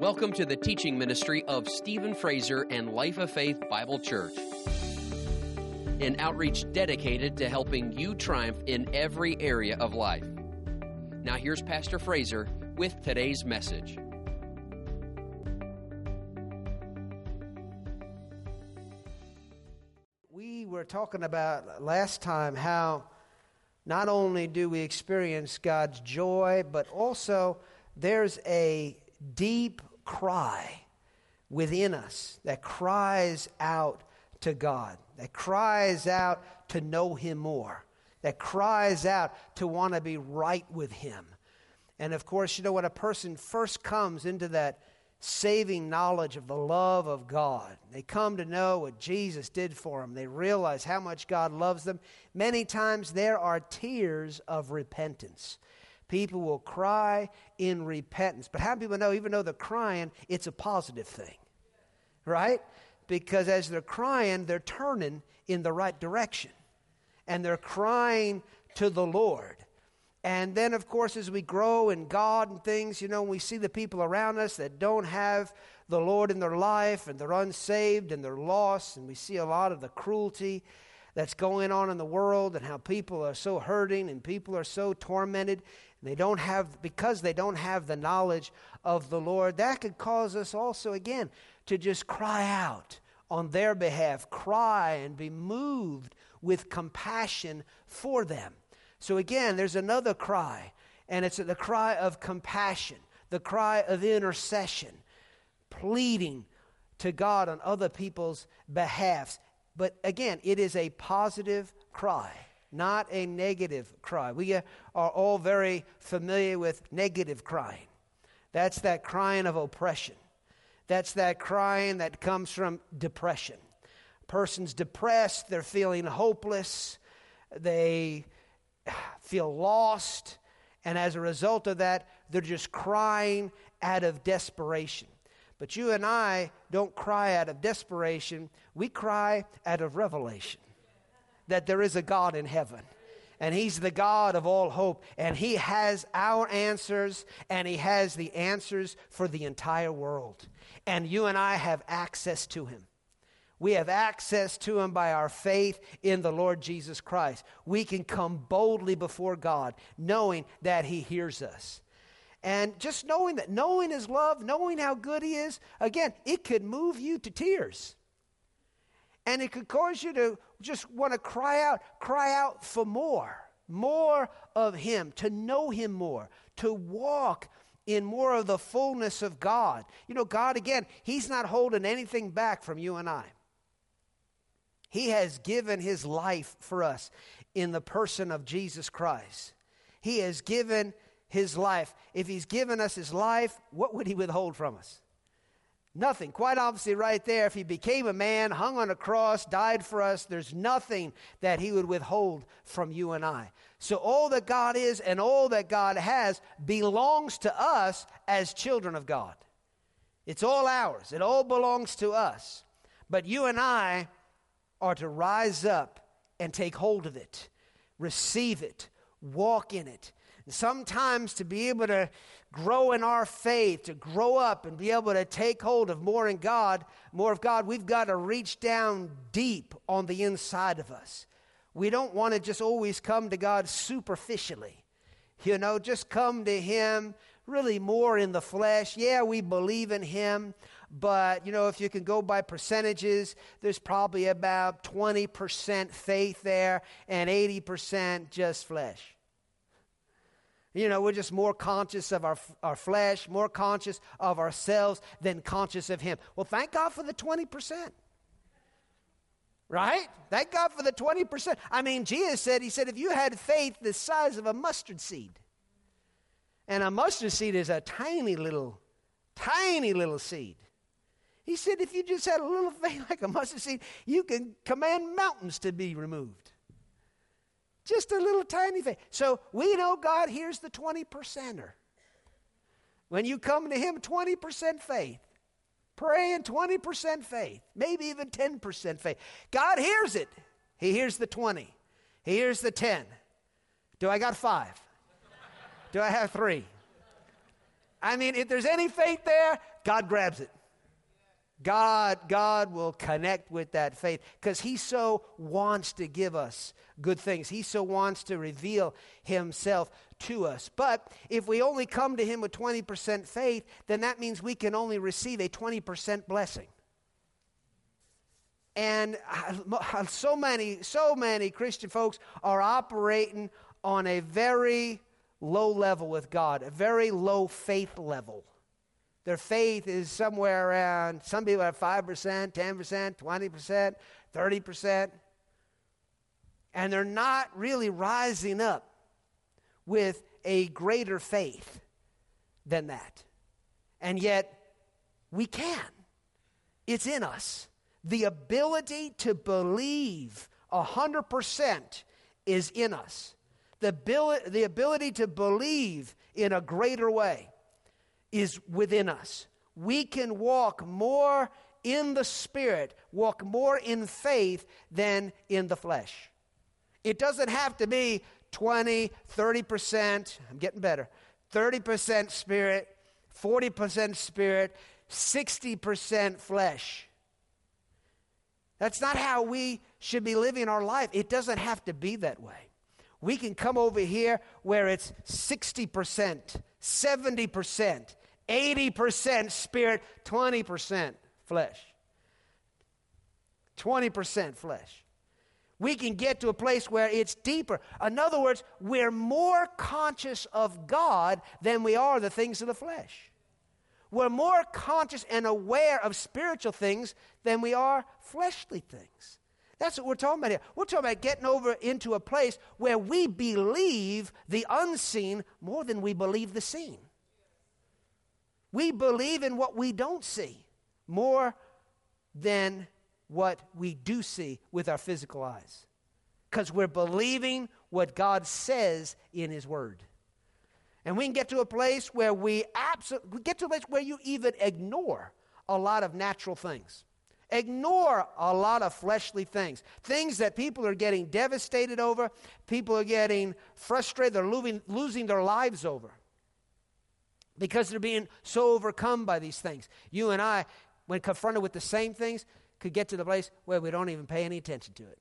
Welcome to the teaching ministry of Stephen Fraser and Life of Faith Bible Church, an outreach dedicated to helping you triumph in every area of life. Now here's Pastor Fraser with today's message. We were talking about last time how not only do we experience God's joy, but also there's a deep cry within us that cries out to God, that cries out to know Him more, that cries out to want to be right with Him. And of course, you know, when a person first comes into that saving knowledge of the love of God, they come to know what Jesus did for them, they realize how much God loves them, many times there are tears of repentance. People will cry in repentance. But how many people know, even though they're crying, it's a positive thing, right? Because as they're crying, they're turning in the right direction. And they're crying to the Lord. And then, of course, as we grow in God and things, you know, we see the people around us that don't have the Lord in their life, and they're unsaved, and they're lost, and we see a lot of the cruelty that's going on in the world, and how people are so hurting and people are so tormented, and they don't have, because they don't have the knowledge of the Lord. That could cause us also, again, to just cry out on their behalf, cry and be moved with compassion for them. So again, there's another cry, and it's the cry of compassion, the cry of intercession, pleading to God on other people's behalfs. But again, it is a positive cry, not a negative cry. We are all very familiar with negative crying. That's that crying of oppression. That's that crying that comes from depression. A person's depressed, they're feeling hopeless, they feel lost, and as a result of that, they're just crying out of desperation. But you and I don't cry out of desperation. We cry out of revelation that there is a God in heaven. And He's the God of all hope. And He has our answers. And He has the answers for the entire world. And you and I have access to Him. We have access to Him by our faith in the Lord Jesus Christ. We can come boldly before God, knowing that He hears us. And just knowing that, knowing His love, knowing how good He is, again, it could move you to tears. And it could cause you to just want to cry out for more of Him, to know Him more, to walk in more of the fullness of God. You know, God, again, He's not holding anything back from you and I. He has given His life for us in the person of Jesus Christ. He has given His life. If He's given us His life, what would He withhold from us? Nothing. Quite obviously right there, if He became a man, hung on a cross, died for us, there's nothing that He would withhold from you and I. So all that God is and all that God has belongs to us as children of God. It's all ours. It all belongs to us. But you and I are to rise up and take hold of it, receive it, walk in it. And sometimes to be able to grow in our faith, to grow up and be able to take hold of more of God, we've got to reach down deep on the inside of us. We don't want to just always come to God superficially. You know, just come to Him really more in the flesh. Yeah, we believe in Him, but, you know, if you can go by percentages, there's probably about 20% faith there and 80% just flesh. You know, we're just more conscious of our flesh, more conscious of ourselves than conscious of Him. Well, thank God for the 20%. Right? Thank God for the 20%. I mean, Jesus said, He said, if you had faith the size of a mustard seed, and a mustard seed is a tiny little seed. He said, if you just had a little faith like a mustard seed, you can command mountains to be removed. Just a little tiny faith. So we know God hears the 20%er. When you come to Him, 20% faith. Praying 20% faith. Maybe even 10% faith. God hears it. He hears the 20. He hears the 10. Do I got 5? Do I have 3? I mean, if there's any faith there, God grabs it. God will connect with that faith because he so wants to give us good things. He so wants to reveal himself to us. But if we only come to him with 20% faith, then that means we can only receive a 20% blessing. And so many Christian folks are operating on a very low level with God, a very low faith level. Their faith is somewhere around, some people have 5%, 10%, 20%, 30%. And they're not really rising up with a greater faith than that. And yet, we can. It's in us. The ability to believe 100% is in us. The ability to believe in a greater way is within us. We can walk more in the Spirit, walk more in faith than in the flesh. It doesn't have to be 20, 30%, I'm getting better, 30% Spirit, 40% Spirit, 60% flesh. That's not how we should be living our life. It doesn't have to be that way. We can come over here where it's 60%, 70%, 80% Spirit, 20% flesh. 20% flesh. We can get to a place where it's deeper. In other words, we're more conscious of God than we are the things of the flesh. We're more conscious and aware of spiritual things than we are fleshly things. That's what we're talking about here. We're talking about getting over into a place where we believe the unseen more than we believe the seen. We believe in what we don't see more than what we do see with our physical eyes. Because we're believing what God says in his word. And we can get to a place where we get to a place where you even ignore a lot of natural things. Ignore a lot of fleshly things. Things that people are getting devastated over. People are getting frustrated. They're losing their lives over. Because they're being so overcome by these things. You and I, when confronted with the same things, could get to the place where we don't even pay any attention to it.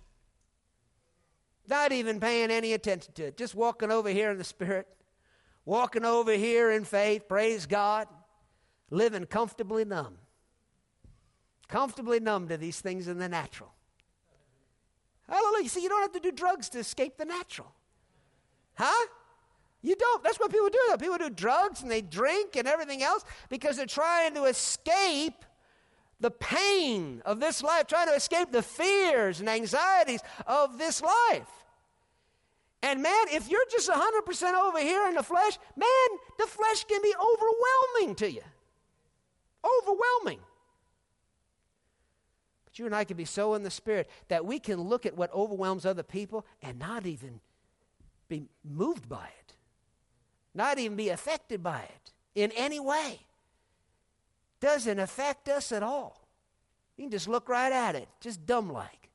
Not even paying any attention to it. Just walking over here in the Spirit. Walking over here in faith, praise God. Living comfortably numb. Comfortably numb to these things in the natural. Hallelujah. See, you don't have to do drugs to escape the natural. Huh? You don't. That's what people do. People do drugs and they drink and everything else because they're trying to escape the pain of this life, trying to escape the fears and anxieties of this life. And man, if you're just 100% over here in the flesh, man, the flesh can be overwhelming to you. Overwhelming. But you and I can be so in the Spirit that we can look at what overwhelms other people and not even be moved by it. Not even be affected by it in any way. Doesn't affect us at all. You can just look right at it, just dumb-like.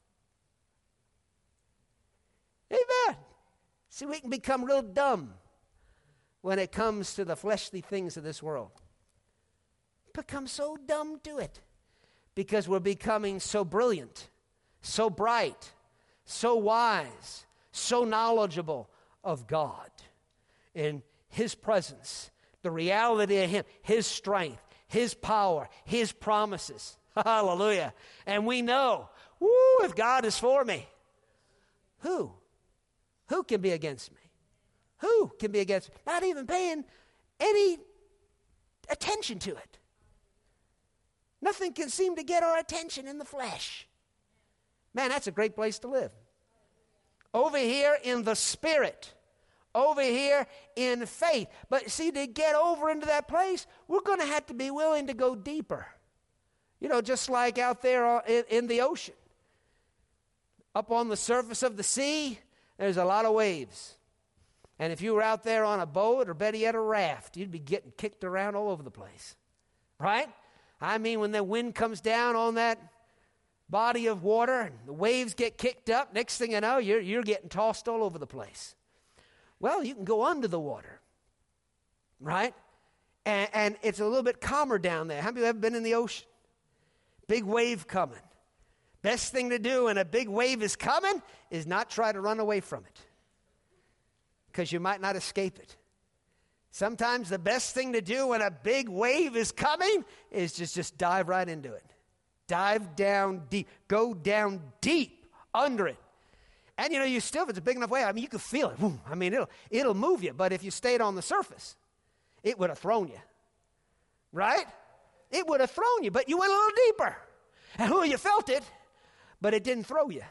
Amen. See, we can become real dumb when it comes to the fleshly things of this world. Become so dumb to it because we're becoming so brilliant, so bright, so wise, so knowledgeable of God and his presence, the reality of him, his strength, his power, his promises. Hallelujah. And we know, if God is for me, who can be against me? Who can be against me? Not even paying any attention to it. Nothing can seem to get our attention in the flesh. Man, that's a great place to live. Over here in the Spirit. Over here in faith. But see, to get over into that place, we're going to have to be willing to go deeper. You know, just like out there in the ocean. Up on the surface of the sea, there's a lot of waves. And if you were out there on a boat or better yet a raft, you'd be getting kicked around all over the place. Right? I mean, when the wind comes down on that body of water and the waves get kicked up, next thing you know, you're getting tossed all over the place. Well, you can go under the water. Right? and it's a little bit calmer down there. How many of you have ever been in the ocean? Big wave coming. Best thing to do when a big wave is coming is not try to run away from it, because you might not escape it. Sometimes the best thing to do when a big wave is coming is just dive right into it. Dive down deep. Go down deep under it. And you still, if it's a big enough wave, I mean, you can feel it. I mean, it'll move you. But if you stayed on the surface, it would have thrown you. Right? It would have thrown you, but you went a little deeper. And you felt it, but it didn't throw you.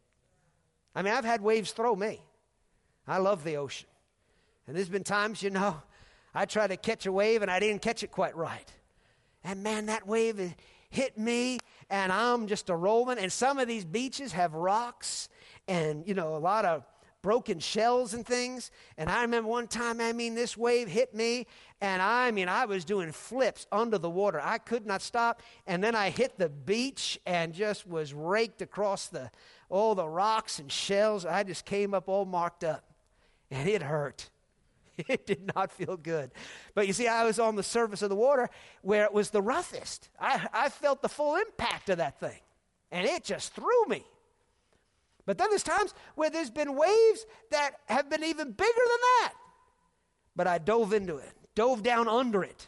I mean, I've had waves throw me. I love the ocean. And there's been times, I tried to catch a wave and I didn't catch it quite right. And man, that wave hit me and I'm just a-rolling. And some of these beaches have rocks and, a lot of broken shells and things. And I remember one time, this wave hit me and I was doing flips under the water. I could not stop. And then I hit the beach and just was raked across all the rocks and shells. I just came up all marked up and it hurt. It did not feel good. But you see, I was on the surface of the water where it was the roughest. I felt the full impact of that thing. And it just threw me. But then there's times where there's been waves that have been even bigger than that. But I dove into it, dove down under it.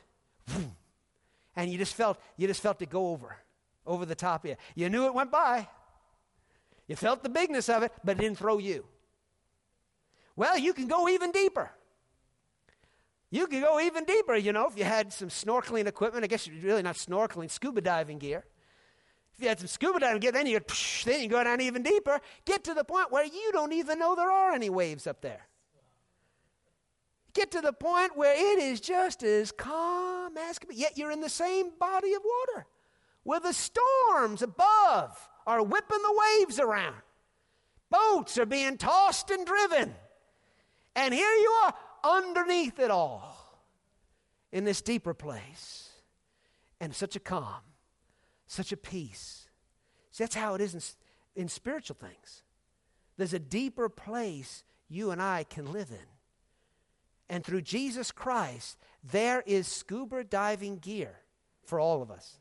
And you just felt it go over the top of you. You knew it went by. You felt the bigness of it, but it didn't throw you. Well, you can go even deeper. You can go even deeper, if you had some snorkeling equipment. I guess you're really not snorkeling, scuba diving gear. If you had some scuba diving gear, then you go down even deeper, get to the point where you don't even know there are any waves up there. Get to the point where it is just as calm as can be, yet you're in the same body of water where the storms above are whipping the waves around. Boats are being tossed and driven. And here you are, underneath it all, in this deeper place, and such a calm, such a peace. See, that's how it is in spiritual things. There's a deeper place you and I can live in. And through Jesus Christ, there is scuba diving gear for all of us.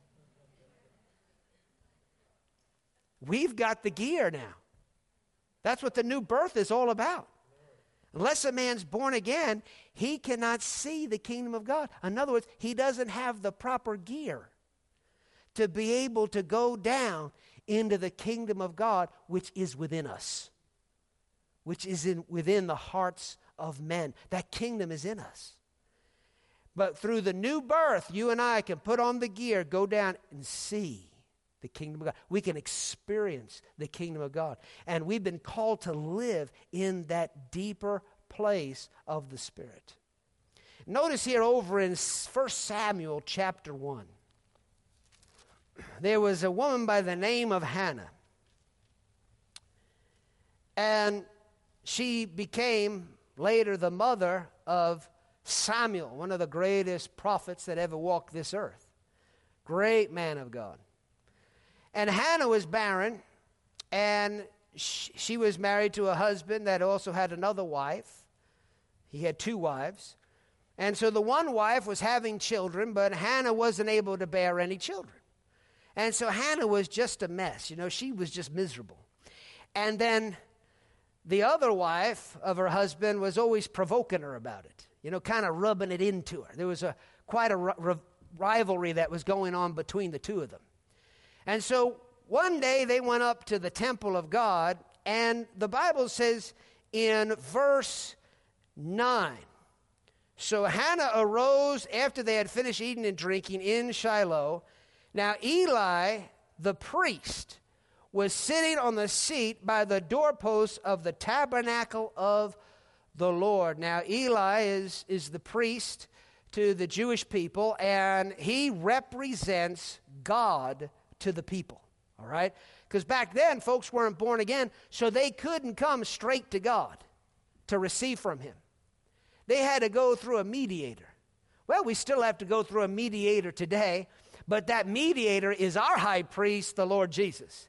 We've got the gear now. That's what the new birth is all about. Unless a man's born again, he cannot see the kingdom of God. In other words, he doesn't have the proper gear to be able to go down into the kingdom of God, which is within us, which is within the hearts of men. That kingdom is in us. But through the new birth, you and I can put on the gear, go down and see the kingdom of God. We can experience the kingdom of God. And we've been called to live in that deeper place of the Spirit. Notice here over in 1 Samuel chapter 1, there was a woman by the name of Hannah. And she became later the mother of Samuel, one of the greatest prophets that ever walked this earth. Great man of God. And Hannah was barren, and she was married to a husband that also had another wife. He had two wives. And so the one wife was having children, but Hannah wasn't able to bear any children. And so Hannah was just a mess. She was just miserable. And then the other wife of her husband was always provoking her about it, kind of rubbing it into her. There was quite a rivalry that was going on between the two of them. And so one day they went up to the temple of God, and the Bible says in verse 9, so Hannah arose after they had finished eating and drinking in Shiloh. Now Eli, the priest, was sitting on the seat by the doorpost of the tabernacle of the Lord. Now Eli is the priest to the Jewish people, and he represents God to the people, all right? Because back then, folks weren't born again, so they couldn't come straight to God to receive from him. They had to go through a mediator. Well, we still have to go through a mediator today, but that mediator is our high priest, the Lord Jesus.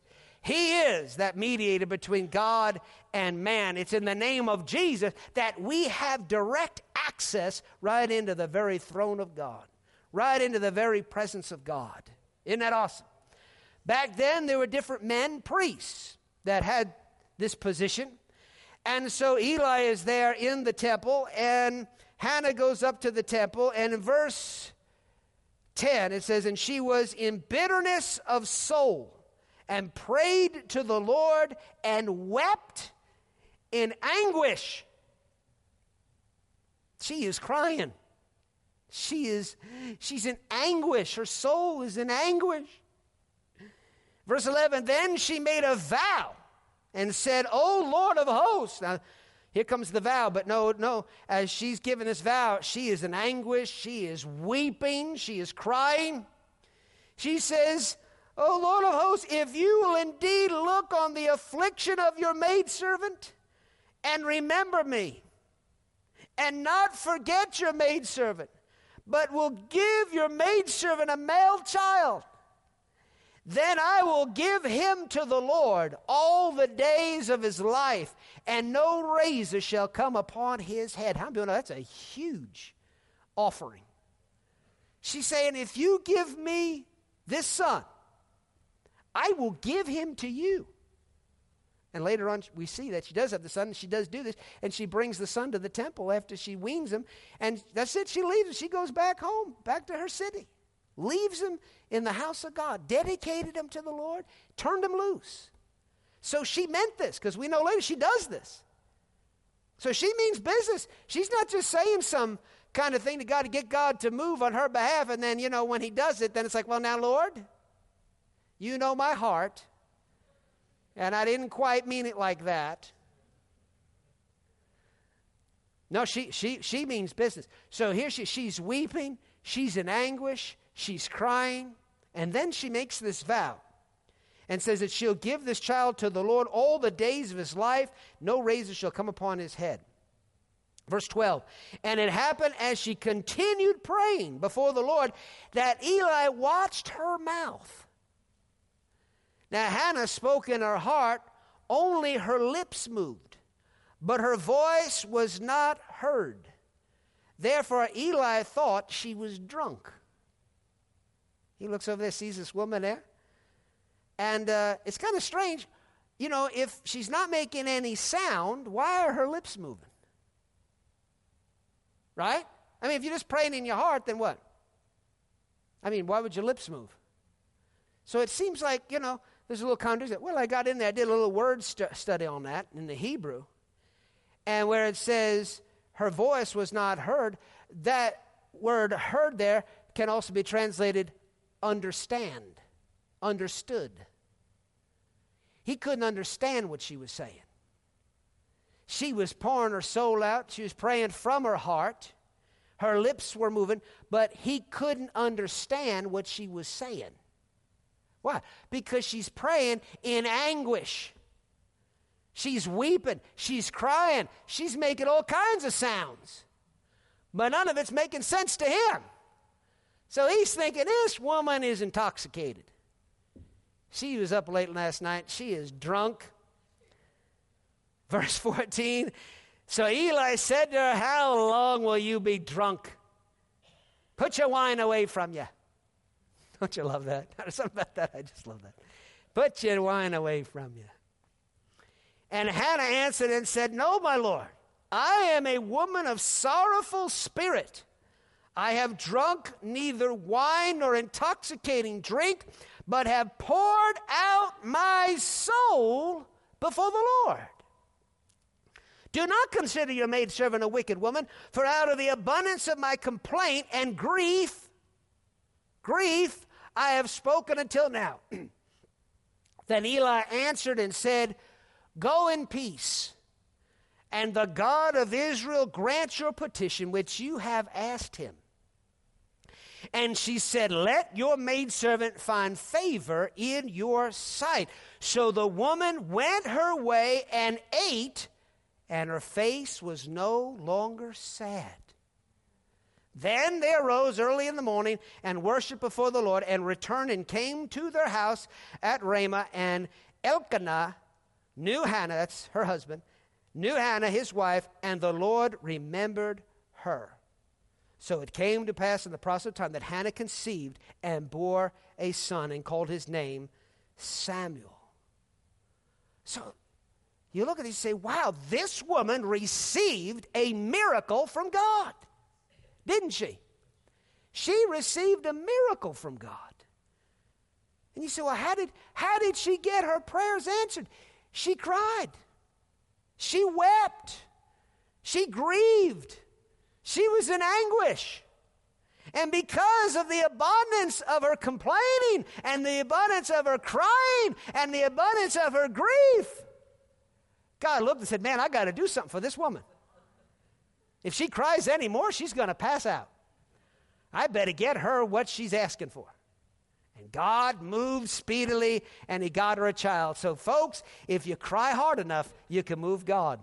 He is that mediator between God and man. It's in the name of Jesus that we have direct access right into the very throne of God, right into the very presence of God. Isn't that awesome? Back then, there were different men, priests, that had this position. And so Eli is there in the temple, and Hannah goes up to the temple, and in verse 10, it says, and she was in bitterness of soul, and prayed to the Lord, and wept in anguish. She is crying. She's in anguish. Her soul is in anguish. Verse 11, then she made a vow and said, O Lord of hosts. Now, here comes the vow, but no, as she's given this vow, she is in anguish, she is weeping, she is crying. She says, O Lord of hosts, if you will indeed look on the affliction of your maidservant and remember me, and not forget your maidservant, but will give your maidservant a male child, then I will give him to the Lord all the days of his life, and no razor shall come upon his head. How do you know that's a huge offering? She's saying, if you give me this son, I will give him to you. And later on, we see that she does have the son, and she does do this, and she brings the son to the temple after she weans him, and that's it, she leaves him. She goes back home, back to her city, leaves him in the house of God, dedicated him to the Lord, turned him loose. So she meant this, because we know later she does this. So she means business. She's not just saying some kind of thing to God to get God to move on her behalf, and then, when he does it, then it's like, well, now, Lord, you know my heart, and I didn't quite mean it like that. No, she means business. So here she's weeping, she's in anguish, she's crying, and then she makes this vow and says that she'll give this child to the Lord all the days of his life. No razor shall come upon his head. Verse 12, and it happened as she continued praying before the Lord that Eli watched her mouth. Now Hannah spoke in her heart, only her lips moved, but her voice was not heard. Therefore Eli thought she was drunk. He looks over there, sees this woman there, and it's kind of strange. If she's not making any sound, why are her lips moving? Right? I mean, if you're just praying in your heart, then what? I mean, why would your lips move? So it seems like, there's a little contradiction. Well, I got in there, I did a little word study on that in the Hebrew. And where it says her voice was not heard, that word heard there can also be translated understand, understood. He couldn't understand what she was saying. She was pouring her soul out. She was praying from her heart. Her lips were moving, but he couldn't understand what she was saying. Why? Because she's praying in anguish. She's weeping. She's crying. She's making all kinds of sounds. But none of it's making sense to him. So he's thinking, this woman is intoxicated. She was up late last night. She is drunk. Verse 14, so Eli said to her, how long will you be drunk? Put your wine away from you. Don't you love that? There's something about that. I just love that. Put your wine away from you. And Hannah answered and said, no, my Lord, I am a woman of sorrowful spirit. I have drunk neither wine nor intoxicating drink, but have poured out my soul before the Lord. Do not consider your maidservant a wicked woman, for out of the abundance of my complaint and grief, I have spoken until now. Then Eli answered and said, go in peace, and the God of Israel grant your petition which you have asked him. And she said, let your maidservant find favor in your sight. So the woman went her way and ate, and her face was no longer sad. Then they arose early in the morning and worshiped before the Lord, and returned and came to their house at Ramah and Elkanah knew Hannah, that's her husband, knew Hannah, his wife, and the Lord remembered her. So it came to pass in the process of time that Hannah conceived and bore a son and called his name Samuel. So you look at this and say, wow, this woman received a miracle from God, didn't she? She received a miracle from God. And you say, well, how did she get her prayers answered? She cried. She wept. She grieved. She was in anguish. And because of the abundance of her complaining and the abundance of her crying and the abundance of her grief, God looked and said, man, I got to do something for this woman. If she cries anymore, she's going to pass out. I better get her what she's asking for. And God moved speedily, and he got her a child. So, folks, if you cry hard enough, you can move God.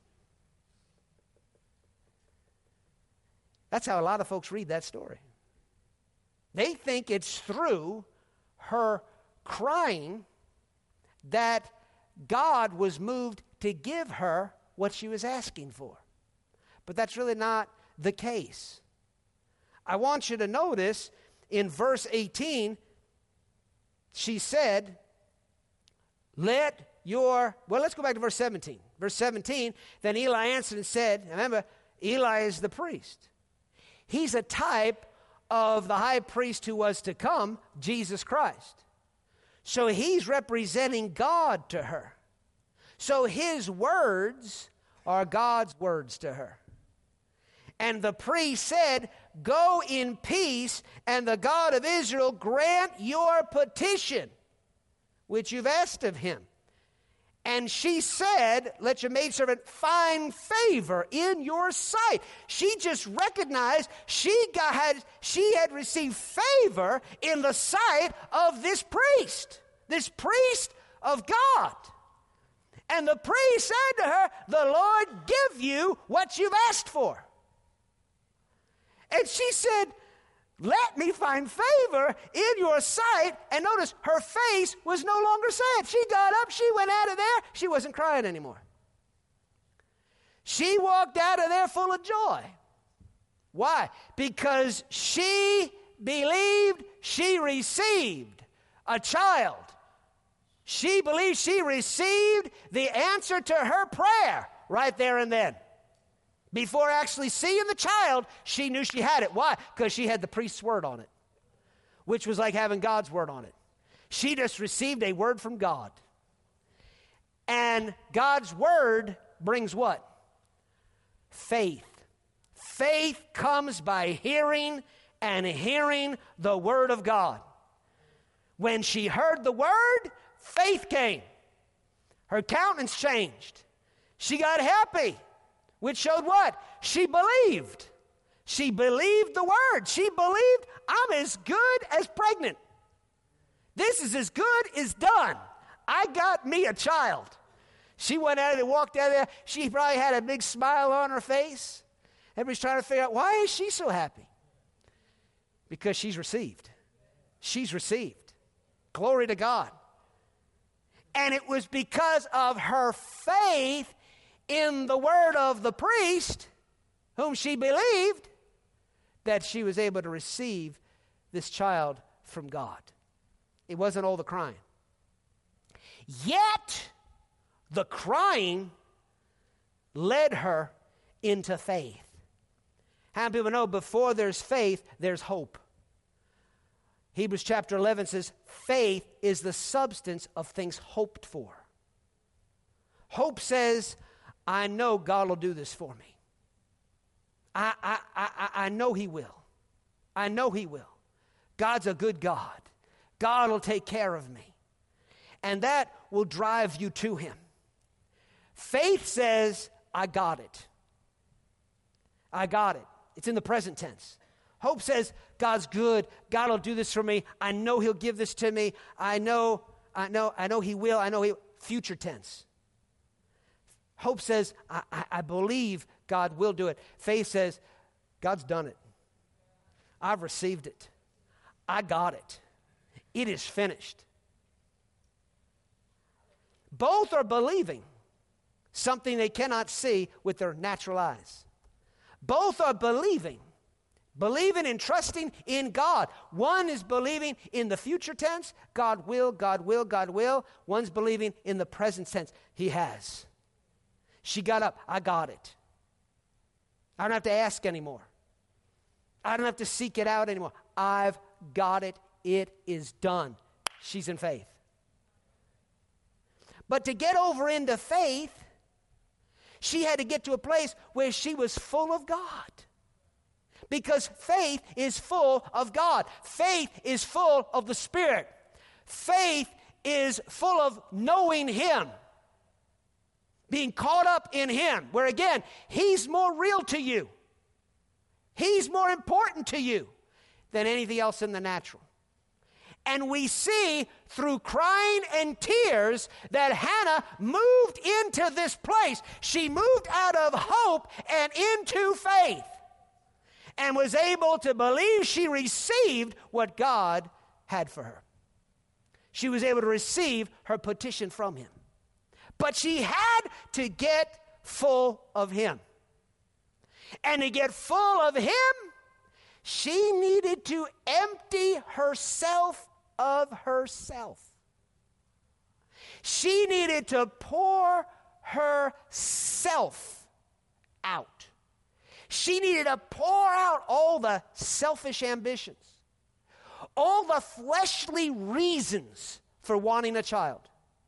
That's how a lot of folks read that story. They think it's through her crying that God was moved to give her what she was asking for. But that's really not the case. I want you to notice in verse 18, she said, let's go back to verse 17. Verse 17, then Eli answered and said, remember, Eli is the priest. He's a type of the high priest who was to come, Jesus Christ. So he's representing God to her. So his words are God's words to her. And the priest said, go in peace, and the God of Israel grant your petition, which you've asked of him. And she said, let your maidservant find favor in your sight. She just recognized she had received favor in the sight of this priest of God. And the priest said to her, the Lord give you what you've asked for. And she said, let me find favor in your sight. And notice, her face was no longer sad. She got up, she went out of there, she wasn't crying anymore. She walked out of there full of joy. Why? Because she believed she received a child. She believed she received the answer to her prayer right there and then. Before actually seeing the child, she knew she had it. Why? Because she had the priest's word on it, which was like having God's word on it. She just received a word from God. And God's word brings what? Faith. Faith comes by hearing, and hearing the word of God. When she heard the word, faith came. Her countenance changed. She got happy. Which showed what? She believed. She believed the word. She believed, I'm as good as pregnant. This is as good as done. I got me a child. She went out and walked out of there. She probably had a big smile on her face. Everybody's trying to figure out, why is she so happy? Because she's received. She's received. Glory to God. And it was because of her faith in the word of the priest, whom she believed, that she was able to receive this child from God. It wasn't all the crying. Yet, the crying led her into faith. How many people know before there's faith, there's hope? Hebrews chapter 11 says, faith is the substance of things hoped for. Hope says, I know God will do this for me. I know he will. I know he will. God's a good God. God will take care of me. And that will drive you to him. Faith says, I got it. I got it. It's in the present tense. Hope says, God's good. God will do this for me. I know he'll give this to me. I know he will. I know he will. Future tense. Hope says, I believe God will do it. Faith says, God's done it. I've received it. I got it. It is finished. Both are believing something they cannot see with their natural eyes. Both are believing and trusting in God. One is believing in the future tense, God will, God will, God will. One's believing in the present tense, He has. She got up, I got it. I don't have to ask anymore. I don't have to seek it out anymore. I've got it. It is done. She's in faith. But to get over into faith, she had to get to a place where she was full of God. Because faith is full of God. Faith is full of the Spirit. Faith is full of knowing Him. Being caught up in Him. Where again, He's more real to you. He's more important to you than anything else in the natural. And we see through crying and tears that Hannah moved into this place. She moved out of hope and into faith and was able to believe she received what God had for her. She was able to receive her petition from Him. But she had to get full of Him. And to get full of Him, she needed to empty herself of herself. She needed to pour herself out. She needed to pour out all the selfish ambitions, all the fleshly reasons for wanting a child.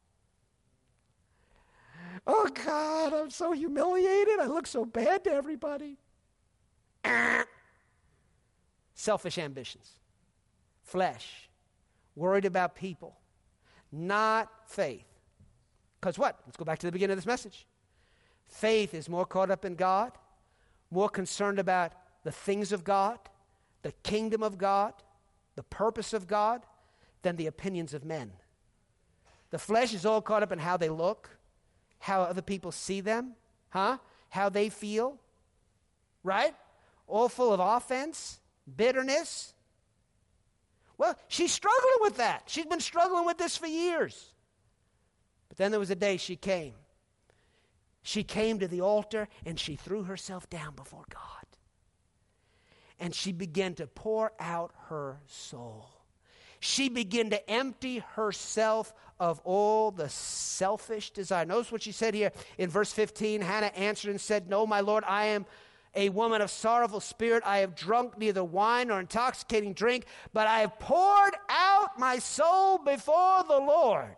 Oh, God, I'm so humiliated. I look so bad to everybody. Selfish ambitions. Flesh. Worried about people. Not faith. Because what? Let's go back to the beginning of this message. Faith is more caught up in God, more concerned about the things of God, the kingdom of God, the purpose of God, than the opinions of men. The flesh is all caught up in how they look, how other people see them, how they feel, right? All full of offense, bitterness. Well, she's struggling with that. She's been struggling with this for years. But then there was a day she came. She came to the altar and she threw herself down before God. And she began to pour out her soul. She began to empty herself of all the selfish desire. Notice what she said here in verse 15. Hannah answered and said, "No, my Lord, I am a woman of sorrowful spirit. I have drunk neither wine nor intoxicating drink, but I have poured out my soul before the Lord."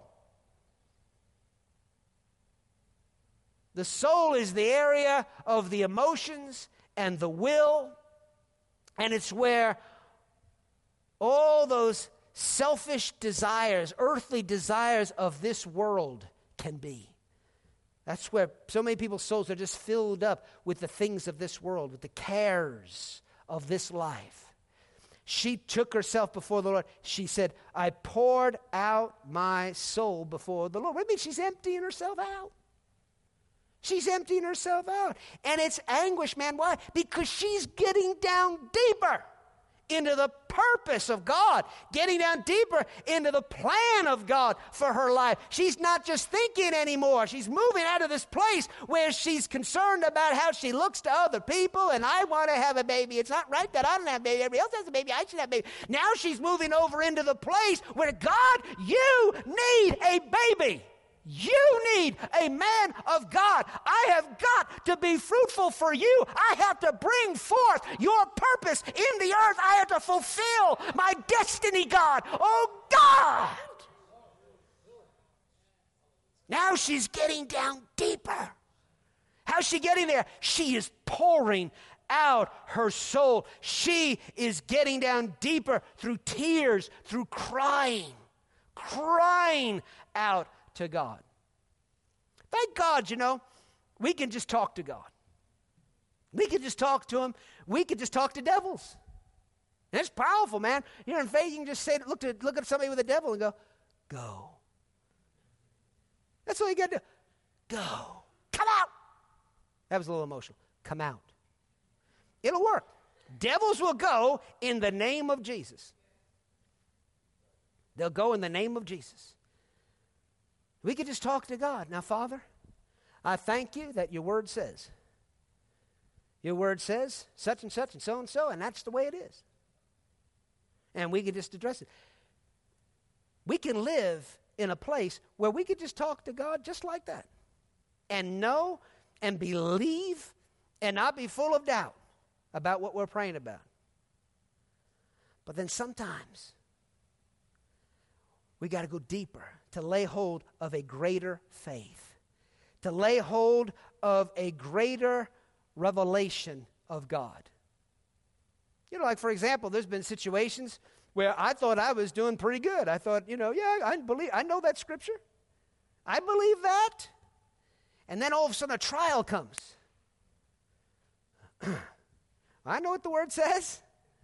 The soul is the area of the emotions and the will, and it's where all those selfish desires, earthly desires of this world can be. That's where so many people's souls are just filled up with the things of this world, with the cares of this life. She took herself before the Lord. She said, "I poured out my soul before the Lord." What do you mean? She's emptying herself out. She's emptying herself out. And it's anguish, man. Why? Because she's getting down deeper into the purpose of God, getting down deeper into the plan of God for her life. She's not just thinking anymore. She's moving out of this place where she's concerned about how she looks to other people, and I want to have a baby. It's not right that I don't have a baby. Everybody else has a baby. I should have a baby. Now she's moving over into the place where, God, you need a baby. You need a man of God. I have got to be fruitful for you. I have to bring forth your purpose in the earth. I have to fulfill my destiny, God. Oh, God. Now she's getting down deeper. How's she getting there? She is pouring out her soul. She is getting down deeper through tears, through crying out to God. Thank God, we can just talk to God. We can just talk to Him. We can just talk to devils. And it's powerful, man. In faith, you can just say, look at somebody with a devil and go. That's all you got to do. Go. Come out. That was a little emotional. Come out. It'll work. Devils will go in the name of Jesus. They'll go in the name of Jesus. We could just talk to God. Now, Father, I thank you that your word says. Your word says such and so, and that's the way it is. And we could just address it. We can live in a place where we could just talk to God just like that. And know and believe and not be full of doubt about what we're praying about. But then sometimes we got to go deeper to lay hold of a greater faith, to lay hold of a greater revelation of God. You know, like for example, there's been situations where I thought I was doing pretty good. I thought, I know that scripture. I believe that. And then all of a sudden a trial comes. I know what the word says.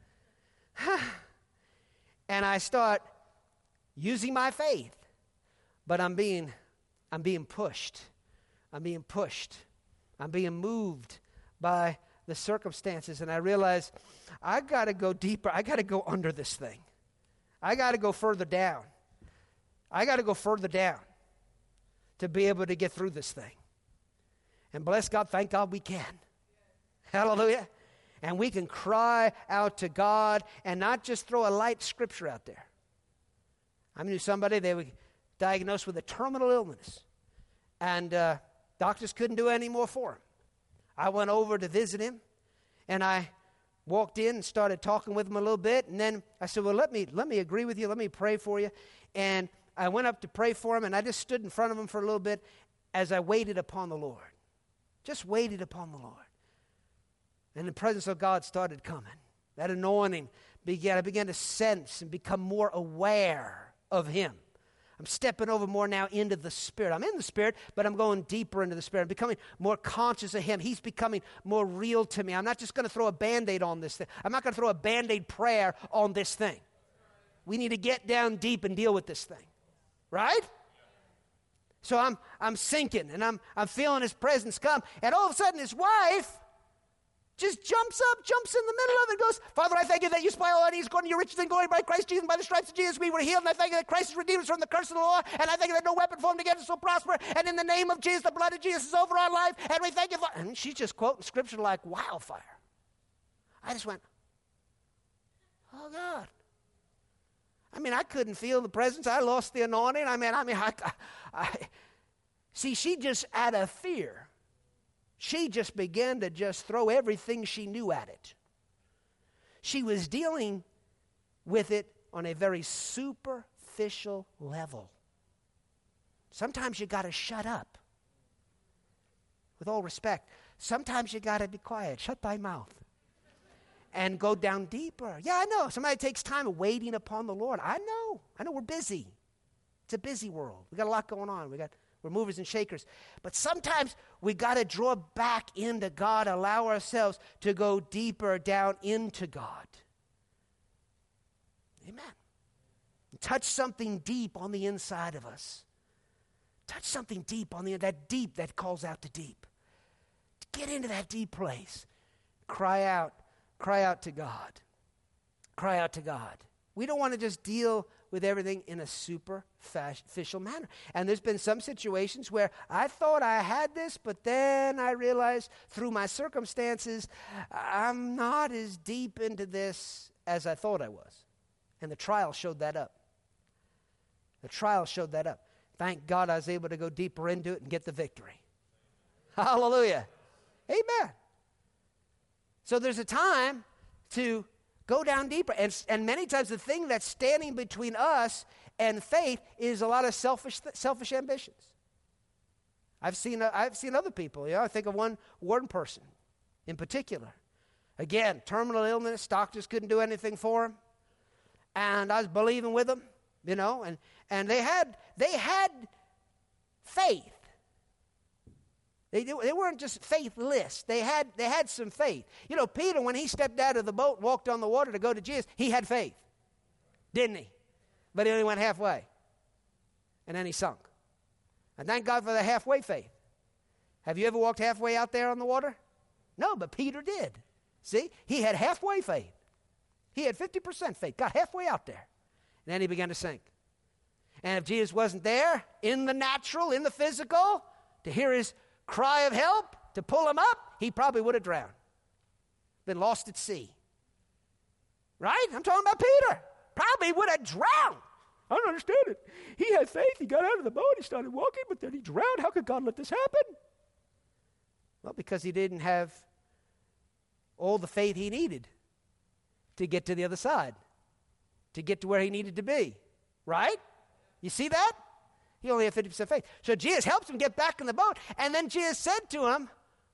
And I start using my faith. But I'm being pushed. I'm being pushed. I'm being moved by the circumstances. And I realize I got to go deeper. I got to go under this thing. I got to go further down. I got to go further down to be able to get through this thing. And bless God, thank God we can. Hallelujah. And we can cry out to God and not just throw a light scripture out there. I knew somebody, they were diagnosed with a terminal illness. And doctors couldn't do any more for him. I went over to visit him. And I walked in and started talking with him a little bit. And then I said, well, let me agree with you. Let me pray for you. And I went up to pray for him. And I just stood in front of him for a little bit as I waited upon the Lord. Just waited upon the Lord. And the presence of God started coming. That anointing I began to sense and become more aware of Him. I'm stepping over more now into the Spirit. I'm in the Spirit, but I'm going deeper into the Spirit. I'm becoming more conscious of Him. He's becoming more real to me. I'm not just going to throw a Band-Aid on this thing. I'm not going to throw a Band-Aid prayer on this thing. We need to get down deep and deal with this thing. Right? So I'm sinking, and I'm feeling His presence come. And all of a sudden, his wife just jumps in the middle of it and goes, Father, I thank you that you supply all our needs according to your riches and glory by Christ Jesus. And by the stripes of Jesus we were healed. And I thank you that Christ has redeemed us from the curse of the law. And I thank you that no weapon formed against us will prosper. And in the name of Jesus, the blood of Jesus is over our life. And we thank you for... And she's just quoting scripture like wildfire. I just went, oh, God. I mean, I couldn't feel the presence. I lost the anointing. See, she just, out of fear, she just began to just throw everything she knew at it. She was dealing with it on a very superficial level. Sometimes you got to shut up. With all respect, sometimes you got to be quiet. Shut thy mouth. And go down deeper. Yeah, I know. Somebody takes time waiting upon the Lord. I know we're busy. It's a busy world. We got a lot going on. We're movers and shakers. But sometimes we got to draw back into God, allow ourselves to go deeper down into God. Amen. Touch something deep on the inside of us. Touch something deep on that deep that calls out to deep. Get into that deep place. Cry out to God. Cry out to God. We don't want to just deal with everything in a superficial manner. And there's been some situations where I thought I had this, but then I realized through my circumstances, I'm not as deep into this as I thought I was. And the trial showed that up. The trial showed that up. Thank God I was able to go deeper into it and get the victory. Hallelujah. Amen. So there's a time to go down deeper. And many times the thing that's standing between us and faith is a lot of selfish ambitions. I've seen other people. I think of one person in particular. Again, terminal illness. Doctors couldn't do anything for him. And I was believing with them, and they had faith. They weren't just faithless. They had some faith. Peter, when he stepped out of the boat and walked on the water to go to Jesus, he had faith, didn't he? But he only went halfway, and then he sunk. And thank God for the halfway faith. Have you ever walked halfway out there on the water? No, but Peter did. See, he had halfway faith. He had 50% faith, got halfway out there, and then he began to sink. And if Jesus wasn't there, in the natural, in the physical, to hear his cry of help, to pull him up, he probably would have drowned, been lost at sea. Right? I'm talking about Peter. Probably would have drowned. I don't understand it. He had faith. He got out of the boat. He started walking, but then he drowned. How could God let this happen? Well, because he didn't have all the faith he needed to get to the other side, to get to where he needed to be. Right? You see that? He only had 50% faith. So Jesus helps him get back in the boat, and then Jesus said to him,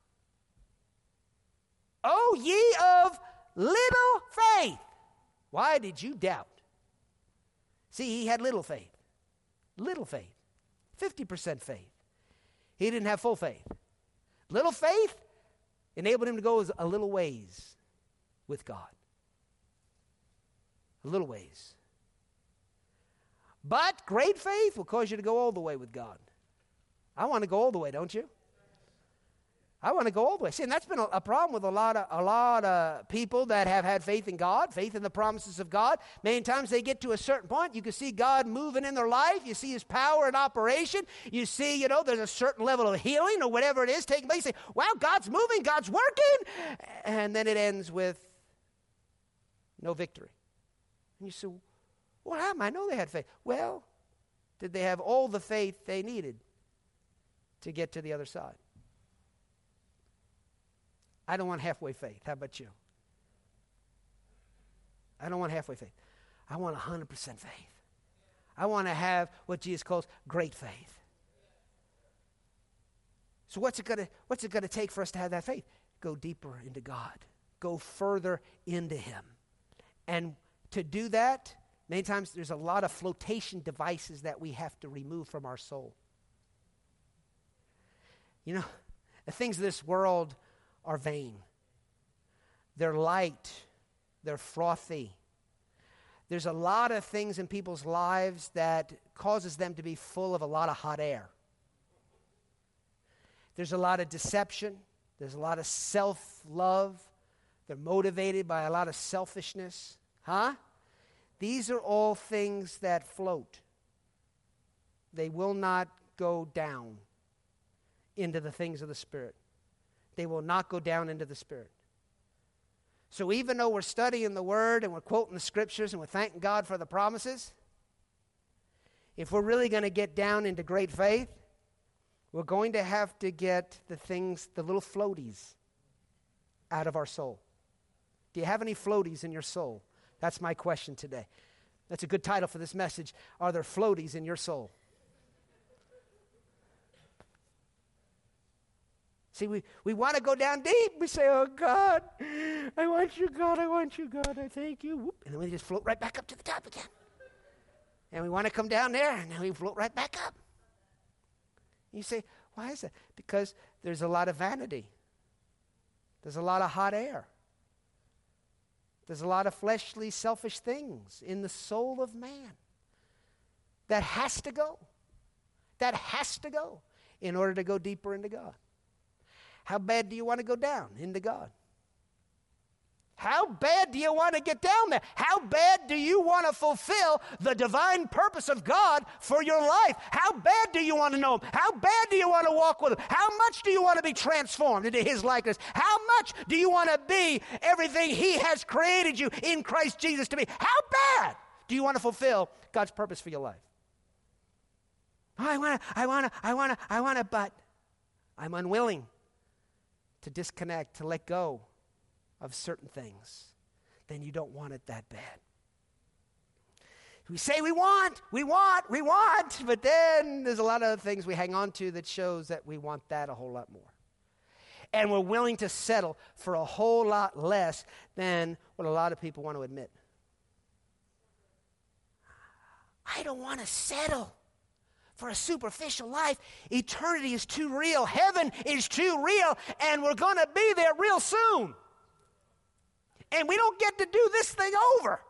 "O ye of little faith, why did you doubt?" See, he had little faith. Little faith. 50% faith. He didn't have full faith. Little faith enabled him to go a little ways with God. A little ways. But great faith will cause you to go all the way with God. I want to go all the way, don't you? I want to go all the way. See, and that's been a problem with a lot of people that have had faith in God, faith in the promises of God. Many times they get to a certain point, you can see God moving in their life. You see his power in operation. You see, there's a certain level of healing or whatever it is taking place. You say, wow, God's moving, God's working. And then it ends with no victory. And you say, what happened? I know they had faith. Well, did they have all the faith they needed to get to the other side? I don't want halfway faith. How about you? I don't want halfway faith. I want 100% faith. I want to have what Jesus calls great faith. So what's it gonna take for us to have that faith? Go deeper into God. Go further into him. And to do that, many times there's a lot of flotation devices that we have to remove from our soul. The things of this world are vain. They're light. They're frothy. There's a lot of things in people's lives that causes them to be full of a lot of hot air. There's a lot of deception. There's a lot of self-love. They're motivated by a lot of selfishness. These are all things that float. They will not go down into the things of the Spirit. They will not go down into the Spirit. So even though we're studying the Word and we're quoting the Scriptures and we're thanking God for the promises, if we're really going to get down into great faith, we're going to have to get the things, the little floaties, out of our soul. Do you have any floaties in your soul? That's my question today. That's a good title for this message. Are there floaties in your soul? See, we want to go down deep. We say, oh, God, I want you, God, I want you, God, I thank you. Whoop. And then we just float right back up to the top again. And we want to come down there, and then we float right back up. You say, why is that? Because there's a lot of vanity. There's a lot of hot air. There's a lot of fleshly, selfish things in the soul of man that has to go. That has to go in order to go deeper into God. How bad do you want to go down into God? How bad do you want to get down there? How bad do you want to fulfill the divine purpose of God for your life? How bad do you want to know him? How bad do you want to walk with him? How much do you want to be transformed into his likeness? How much do you want to be everything he has created you in Christ Jesus to be? How bad do you want to fulfill God's purpose for your life? I want to, but I'm unwilling to disconnect, to let go of certain things. Then you don't want it that bad. We say we want, but then there's a lot of other things we hang on to that shows that we want that a whole lot more. And we're willing to settle for a whole lot less than what a lot of people want to admit. I don't want to settle for a superficial life. Eternity is too real. Heaven is too real. And we're going to be there real soon. And we don't get to do this thing over.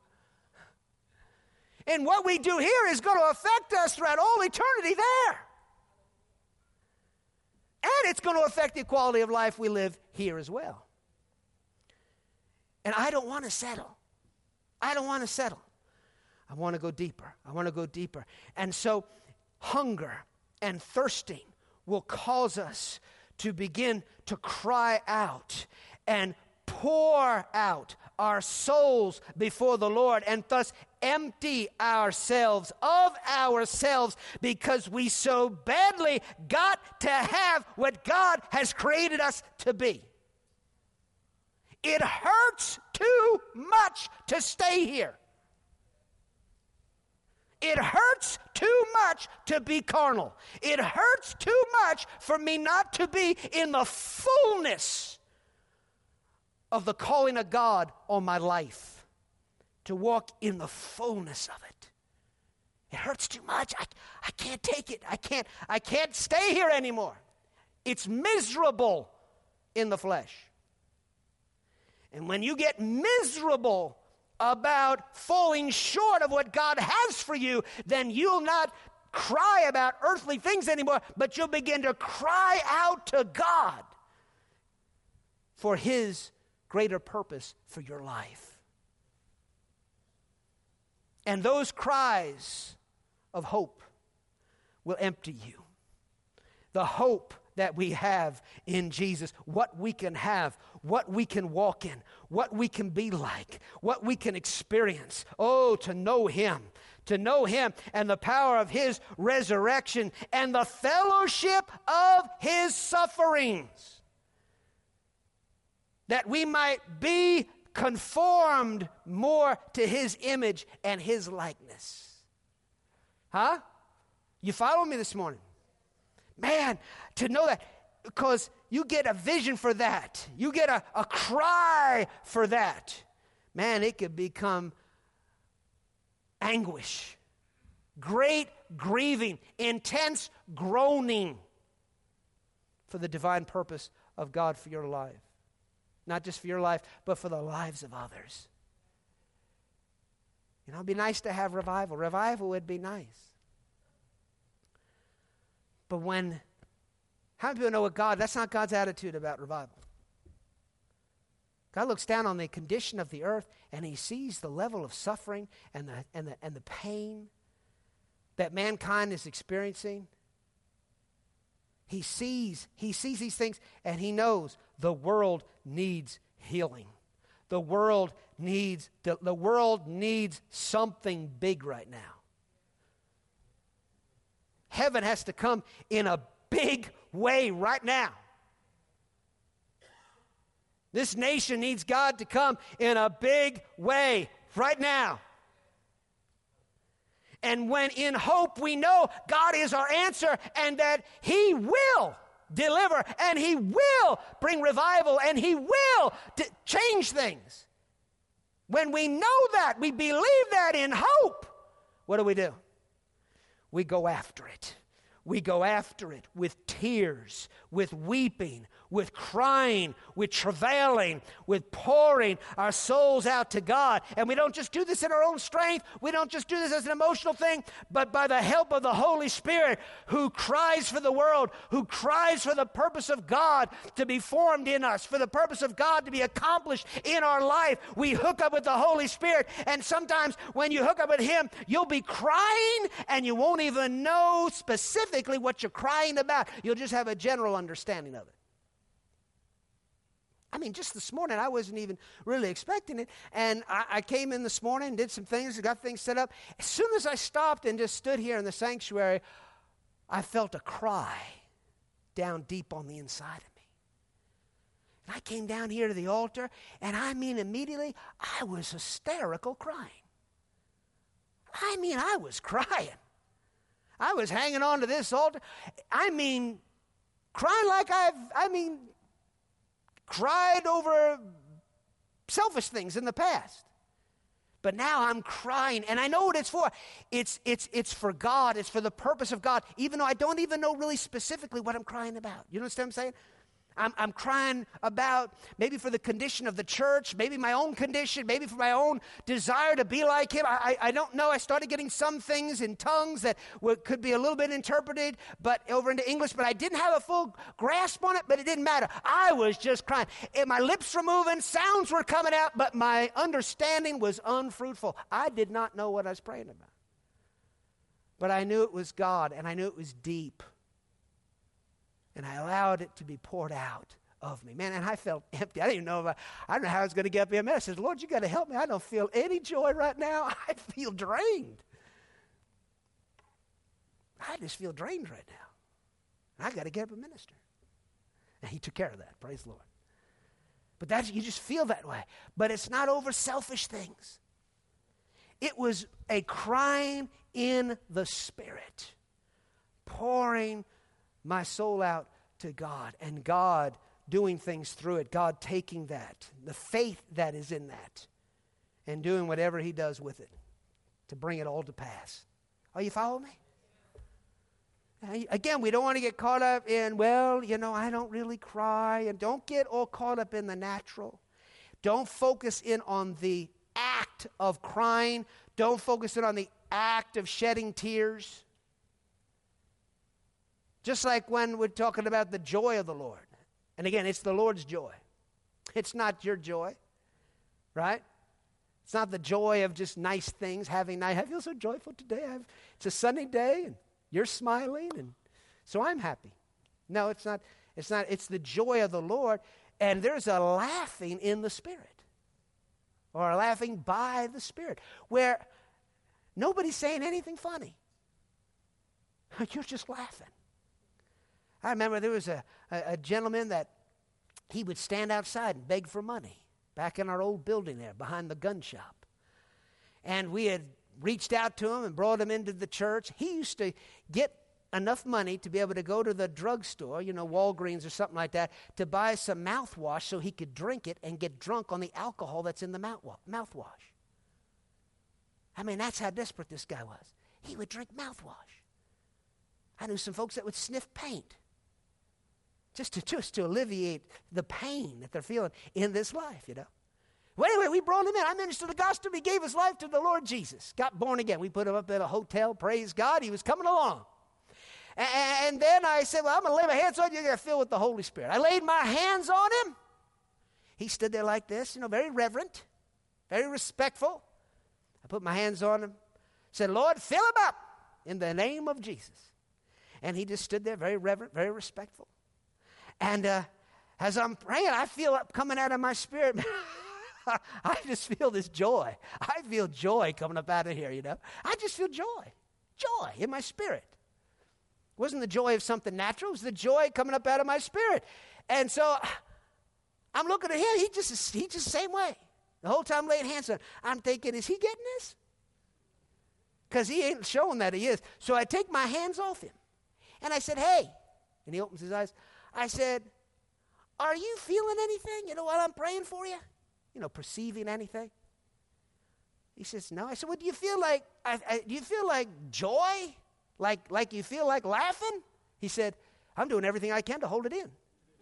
And what we do here is going to affect us throughout all eternity there. And it's going to affect the quality of life we live here as well. And I don't want to settle. I don't want to settle. I want to go deeper. I want to go deeper. And so hunger and thirsting will cause us to begin to cry out and pour out our souls before the Lord, and thus empty ourselves of ourselves, because we so badly got to have what God has created us to be. It hurts too much to stay here. It hurts too much to be carnal. It hurts too much for me not to be in the fullness of the calling of God on my life, to walk in the fullness of it. It hurts too much. I can't take it. I can't stay here anymore. It's miserable in the flesh. And when you get miserable about falling short of what God has for you, then you'll not cry about earthly things anymore, but you'll begin to cry out to God for His greater purpose for your life. And those cries of hope will empty you. The hope that we have in Jesus, what we can have, what we can walk in, what we can be like, what we can experience. Oh, to know Him and the power of His resurrection and the fellowship of His sufferings, that we might be conformed more to His image and His likeness. Huh? You follow me this morning? Man, to know that, because you get a vision for that. You get a cry for that. Man, it could become anguish, great grieving, intense groaning for the divine purpose of God for your life. Not just for your life, but for the lives of others. You know, it'd be nice to have revival. Revival would be nice. But how many people know what that's not God's attitude about revival. God looks down on the condition of the earth, and He sees the level of suffering and the pain that mankind is experiencing. He sees these things, and He knows the world needs healing. The world needs something big right now. Heaven has to come in a big way right now. This nation needs God to come in a big way right now. And when in hope we know God is our answer, and that He will deliver, and He will bring revival, and He will change things. When we know that, we believe that in hope, what do? We go after it. We go after it with tears, with weeping, with crying, with travailing, with pouring our souls out to God. And we don't just do this in our own strength. We don't just do this as an emotional thing, but by the help of the Holy Spirit, who cries for the world, who cries for the purpose of God to be formed in us, for the purpose of God to be accomplished in our life. We hook up with the Holy Spirit, and sometimes when you hook up with Him, you'll be crying and you won't even know specifically what you're crying about. You'll just have a general understanding of it. I mean, just this morning, I wasn't even really expecting it. And I came in this morning, did some things, got things set up. As soon as I stopped and just stood here in the sanctuary, I felt a cry down deep on the inside of me. And I came down here to the altar, and I mean, immediately, I was hysterical crying. I mean, I was crying. I was hanging on to this altar. I mean, crying like cried over selfish things in the past. But now I'm crying, and I know what it's for. It's for God. It's for the purpose of God, even though I don't even know really specifically what I'm crying about. You understand what I'm saying? I'm crying about maybe for the condition of the church, maybe my own condition, maybe for my own desire to be like him. I don't know. I started getting some things in tongues that could be a little bit interpreted but over into English, but I didn't have a full grasp on it, but it didn't matter. I was just crying. And my lips were moving, sounds were coming out, but my understanding was unfruitful. I did not know what I was praying about. But I knew it was God, and I knew it was deep. And I allowed it to be poured out of me. Man, and I felt empty. I didn't even know I don't know how I was going to get up here. Man, I said, Lord, you got to help me. I don't feel any joy right now. I feel drained. I just feel drained right now. And I got to get up and minister. And he took care of that. Praise the Lord. But you just feel that way. But it's not over selfish things. It was a crying in the Spirit, pouring my soul out to God, and God doing things through it, God taking that, the faith that is in that, and doing whatever he does with it to bring it all to pass. Are you following me? Again, we don't want to get caught up in, well, I don't really cry, and don't get all caught up in the natural. Don't focus in on the act of crying. Don't focus in on the act of shedding tears. Just like when we're talking about the joy of the Lord. And again, it's the Lord's joy. It's not your joy, right? It's not the joy of just nice things, I feel so joyful today. It's a sunny day, and you're smiling, and so I'm happy. No, it's not. It's the joy of the Lord, and there's a laughing in the Spirit, or a laughing by the Spirit, where nobody's saying anything funny. You're just laughing. I remember there was a gentleman that he would stand outside and beg for money back in our old building there behind the gun shop. And we had reached out to him and brought him into the church. He used to get enough money to be able to go to the drugstore, Walgreens or something like that, to buy some mouthwash so he could drink it and get drunk on the alcohol that's in the mouthwash. I mean, that's how desperate this guy was. He would drink mouthwash. I knew some folks that would sniff paint just to alleviate the pain that they're feeling in this life, Well, anyway, we brought him in. I ministered the gospel. He gave his life to the Lord Jesus. Got born again. We put him up at a hotel. Praise God. He was coming along. And then I said, well, I'm going to lay my hands on you. You're going to fill with the Holy Spirit. I laid my hands on him. He stood there like this, very reverent, very respectful. I put my hands on him. Said, Lord, fill him up in the name of Jesus. And he just stood there very reverent, very respectful. And as I'm praying, I feel it coming out of my spirit. I just feel this joy. I feel joy coming up out of here, I just feel joy in my spirit. It wasn't the joy of something natural. It was the joy coming up out of my spirit. And so I'm looking at him. He just the same way. The whole time laying hands on him. I'm thinking, is he getting this? Because he ain't showing that he is. So I take my hands off him. And I said, hey. And he opens his eyes. I said, are you feeling anything, while I'm praying for you? Perceiving anything? He says, no. I said, well, do you feel like, do you feel like joy? Like you feel like laughing? He said, I'm doing everything I can to hold it in.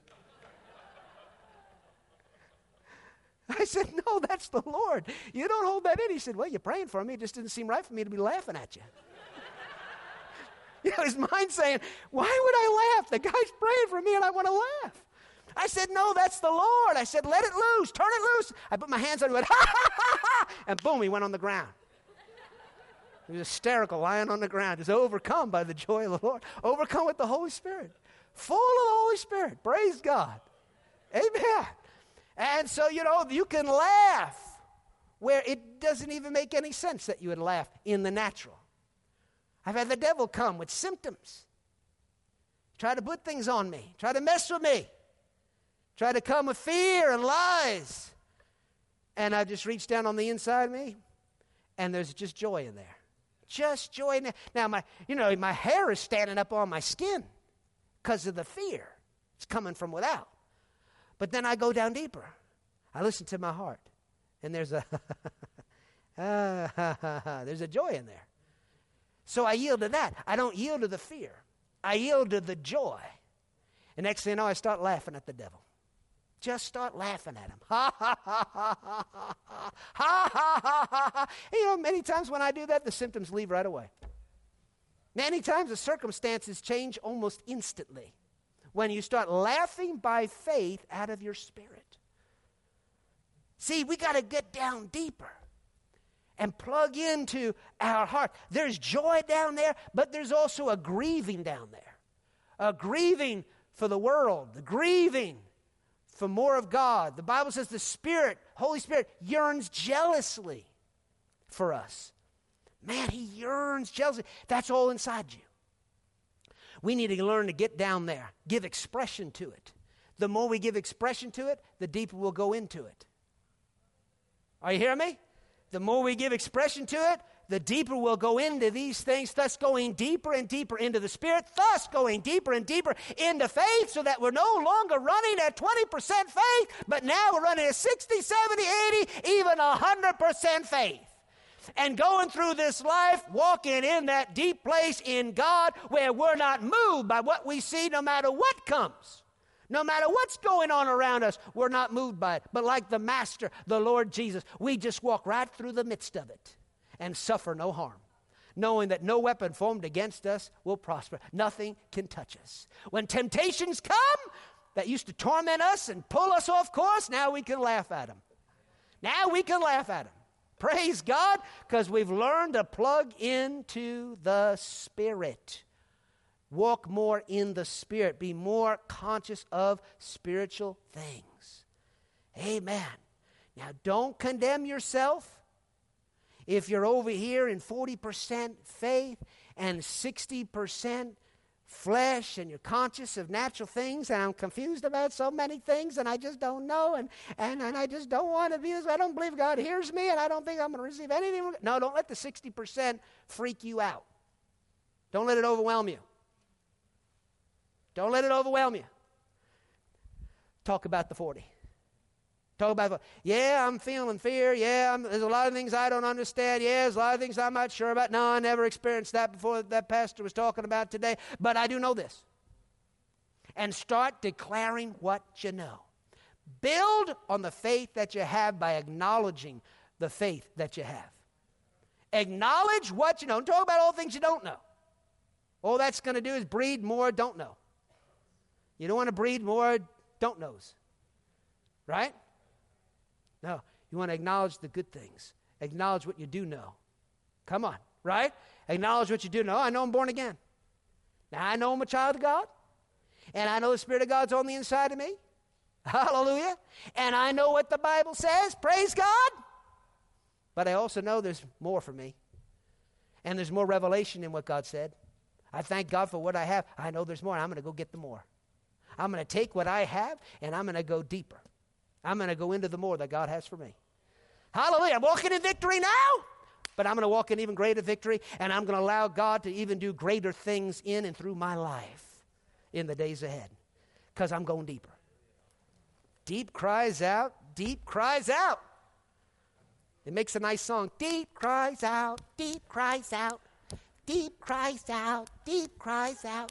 I said, no, that's the Lord. You don't hold that in. He said, well, you're praying for me. It just didn't seem right for me to be laughing at you. His mind saying, why would I laugh? The guy's praying for me and I want to laugh. I said, no, that's the Lord. I said, let it loose. Turn it loose. I put my hands on him and went, ha, ha, ha, ha. And boom, he went on the ground. He was hysterical, lying on the ground, just overcome by the joy of the Lord. Overcome with the Holy Spirit. Full of the Holy Spirit. Praise God. Amen. And so, you can laugh where it doesn't even make any sense that you would laugh in the natural. I've had the devil come with symptoms. Try to put things on me. Try to mess with me. Try to come with fear and lies. And I just reach down on the inside of me, and there's just joy in there. Just joy in there. Now, my hair is standing up on my skin because of the fear. It's coming from without. But then I go down deeper. I listen to my heart, and there's a there's a joy in there. So I yield to that. I don't yield to the fear. I yield to the joy. And next thing you know, I start laughing at the devil. Just start laughing at him. Ha, ha, ha, ha, ha, ha, ha, ha, ha, ha, ha. You know, many times when I do that, the symptoms leave right away. Many times the circumstances change almost instantly when you start laughing by faith out of your spirit. See, we got to get down deeper and plug into our heart. There's joy down there, but there's also a grieving down there. A grieving for the world, the grieving for more of God. The Bible says the Spirit, Holy Spirit, yearns jealously for us. Man, he yearns jealously. That's all inside you. We need to learn to get down there, give expression to it. The more we give expression to it, the deeper we'll go into it. Are you hearing me? The more we give expression to it, the deeper we'll go into these things, thus going deeper and deeper into the Spirit, thus going deeper and deeper into faith, so that we're no longer running at 20% faith, but now we're running at 60, 70, 80, even 100% faith. And going through this life, walking in that deep place in God where we're not moved by what we see no matter what comes. No matter what's going on around us, we're not moved by it. But like the Master, the Lord Jesus, we just walk right through the midst of it and suffer no harm, knowing that no weapon formed against us will prosper. Nothing can touch us. When temptations come that used to torment us and pull us off course, now we can laugh at them. Now we can laugh at them. Praise God, because we've learned to plug into the Spirit. Walk more in the Spirit. Be more conscious of spiritual things. Amen. Now, don't condemn yourself if you're over here in 40% faith and 60% flesh, and you're conscious of natural things, and I'm confused about so many things, and I just don't know, and I just don't want to be this. I don't believe God hears me, and I don't think I'm going to receive anything. No, don't let the 60% freak you out. Don't let it overwhelm you. Don't let it overwhelm you. Talk about the 40. Talk about, yeah, I'm feeling fear. Yeah, there's a lot of things I don't understand. Yeah, there's a lot of things I'm not sure about. No, I never experienced that before that pastor was talking about today. But I do know this. And start declaring what you know. Build on the faith that you have by acknowledging the faith that you have. Acknowledge what you know. Don't talk about all things you don't know. All that's going to do is breed more don't know. You don't want to breed more don't knows. Right? No, you want to acknowledge the good things. Acknowledge what you do know. Come on, right? Acknowledge what you do know. I know I'm born again. Now, I know I'm a child of God. And I know the Spirit of God's on the inside of me. Hallelujah. And I know what the Bible says. Praise God. But I also know there's more for me. And there's more revelation in what God said. I thank God for what I have. I know there's more. I'm going to go get the more. I'm going to take what I have, and I'm going to go deeper. I'm going to go into the more that God has for me. Hallelujah. I'm walking in victory now, but I'm going to walk in even greater victory, and I'm going to allow God to even do greater things in and through my life in the days ahead, because I'm going deeper. Deep cries out, deep cries out. It makes a nice song. Deep cries out, deep cries out, deep cries out, deep cries out.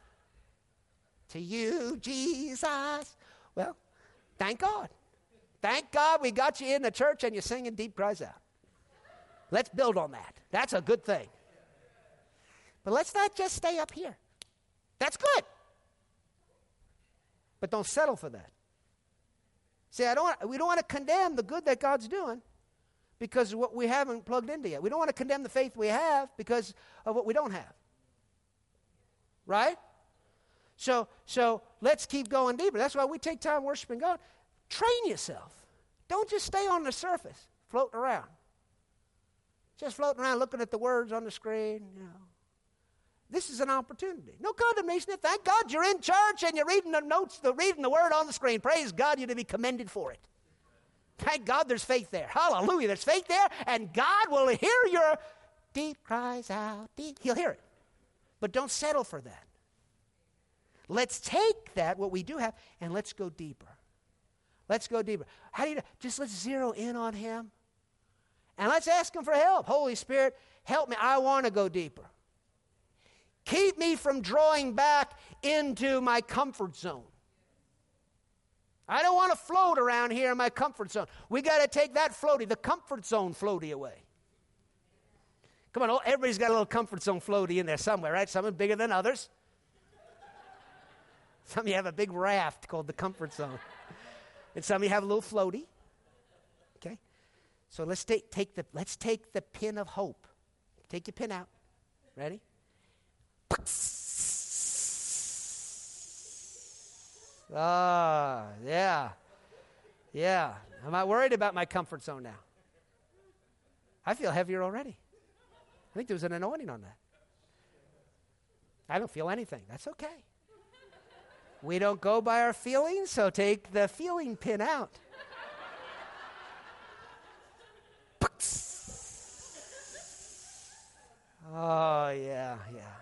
To you, Jesus. Well, thank God. Thank God we got you in the church and you're singing deep cries out. Let's build on that. That's a good thing. But let's not just stay up here. That's good. But don't settle for that. See, we don't want to condemn the good that God's doing because of what we haven't plugged into yet. We don't want to condemn the faith we have because of what we don't have. Right? So let's keep going deeper. That's why we take time worshiping God. Train yourself. Don't just stay on the surface, floating around. Just floating around looking at the words on the screen, you know. This is an opportunity. No condemnation. Thank God you're in church and you're reading the notes, reading the word on the screen. Praise God, you're to be commended for it. Thank God there's faith there. Hallelujah. There's faith there, and God will hear your deep cries out. Deep. He'll hear it. But don't settle for that. Let's take that, what we do have, and let's go deeper. Let's go deeper. How do you do? Just let's zero in on Him. And let's ask Him for help. Holy Spirit, help me. I want to go deeper. Keep me from drawing back into my comfort zone. I don't want to float around here in my comfort zone. We got to take that floaty, the comfort zone floaty away. Come on, everybody's got a little comfort zone floaty in there somewhere, right? Some are bigger than others. Some of you have a big raft called the comfort zone. And some of you have a little floaty. Okay? So let's take the pin of hope. Take your pin out. Ready? Ah, yeah. Yeah. I'm not worried about my comfort zone now. I feel heavier already. I think there was an anointing on that. I don't feel anything. That's okay. We don't go by our feelings, so take the feeling pin out. Oh, yeah.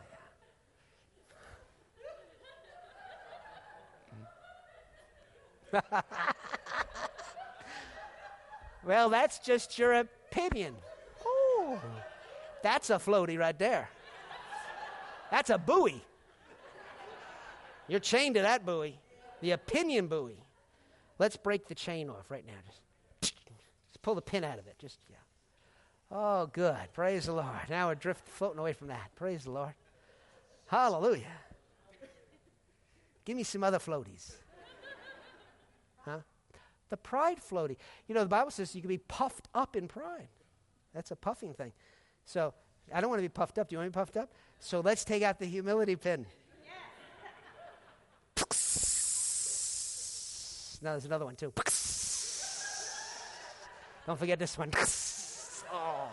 Well, that's just your opinion. Oh, that's a floaty right there. That's a buoy. You're chained to that buoy, the opinion buoy. Let's break the chain off right now. Just pull the pin out of it. Yeah. Oh, good. Praise the Lord. Now we're floating away from that. Praise the Lord. Hallelujah. Give me some other floaties. Huh? The pride floaty. You know, the Bible says you can be puffed up in pride. That's a puffing thing. So I don't want to be puffed up. Do you want to be puffed up? So let's take out the humility pin. Now there's another one too. Don't forget this one. Oh.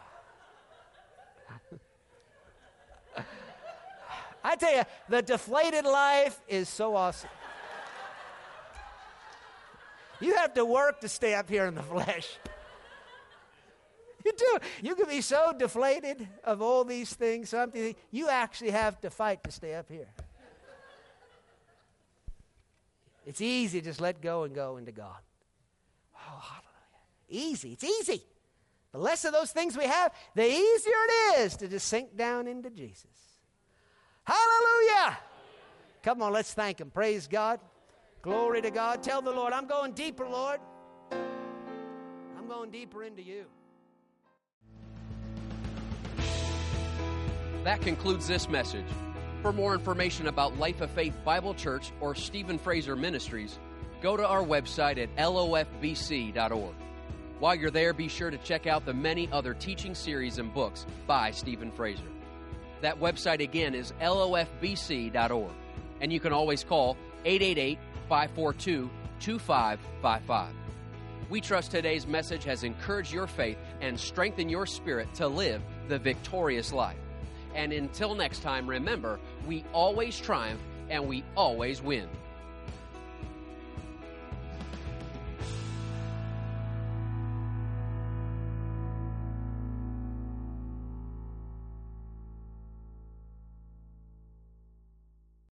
I tell you, the deflated life is so awesome. You have to work to stay up here in the flesh. You do. You can be so deflated of all these things. You actually have to fight to stay up here. It's easy to just let go and go into God. Oh, hallelujah. Easy. It's easy. The less of those things we have, the easier it is to just sink down into Jesus. Hallelujah. Come on, let's thank Him. Praise God. Glory to God. Tell the Lord, I'm going deeper, Lord. I'm going deeper into you. That concludes this message. For more information about Life of Faith Bible Church or Stephen Fraser Ministries, go to our website at lofbc.org. While you're there, be sure to check out the many other teaching series and books by Stephen Fraser. That website again is lofbc.org, and you can always call 888-542-2555. We trust today's message has encouraged your faith and strengthened your spirit to live the victorious life. And until next time, remember, we always triumph and we always win.